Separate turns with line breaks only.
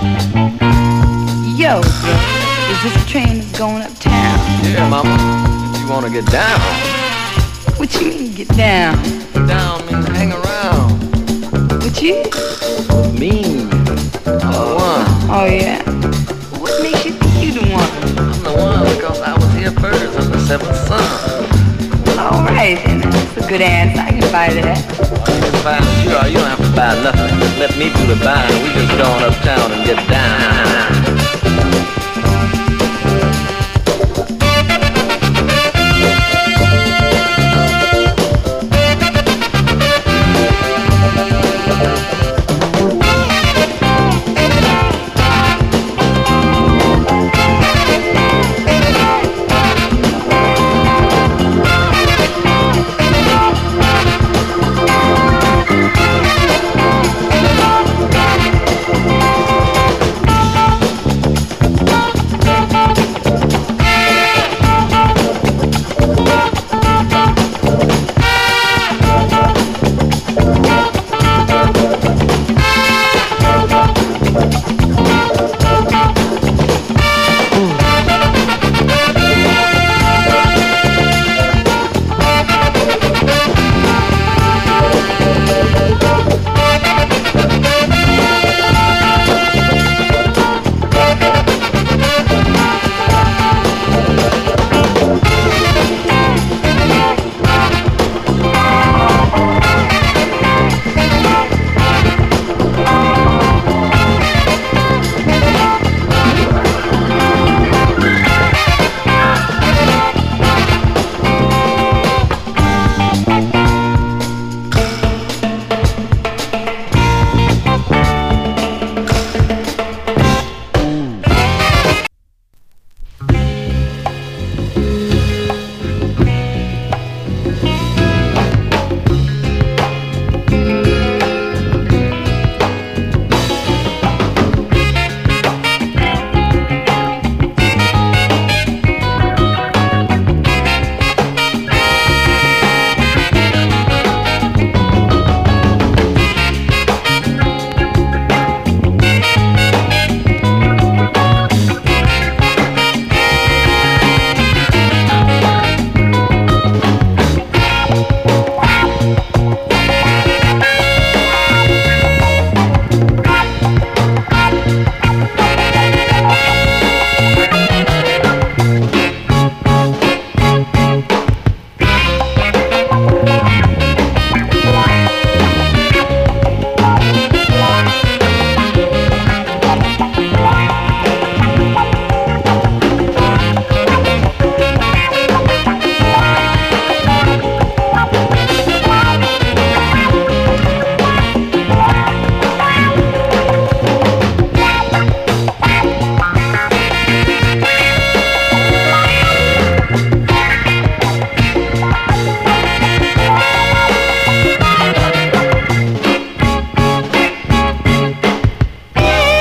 Yo, bro, is this a train that's going uptown?
Yeah, mama. If you wanna get down.
What you mean, get down?
Down means hang around.
What you?
Mean. I'm the one.
Oh, yeah? What makes you think you the one?
I'm the one because I was here first. I'm the seventh son.
All right, then. That's a good answer. I can buy that.
You can buy it, sure. You don't have to buy nothing. Just let me do the buying. We just going uptown and get down.